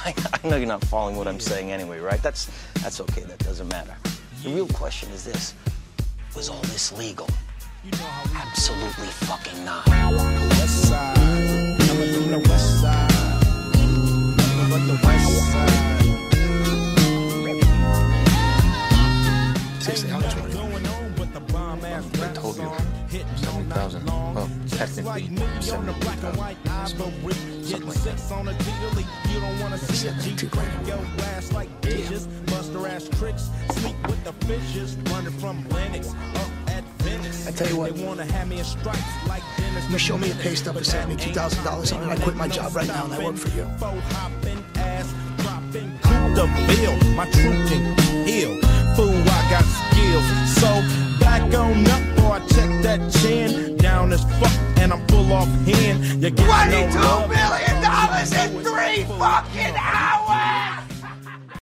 I know you're not following what I'm saying anyway, right? That's okay. That doesn't matter. The real question is this. Was all this legal? Absolutely fucking not. West side. Coming from the west side. Nothing but the west side. 60,000. I told you. 70,000. Well, technically 70,000. Something like that. 72 grand. I tell you what, you show me a pay stub to save me $2,000 on it, I quit my job right now and I work for you. The bill, my truth can heal. Fool, I got skills. So back on up, boy, I check that chin. Down as fuck, and I'm full off hand. You get $22 million in 3 fucking hours!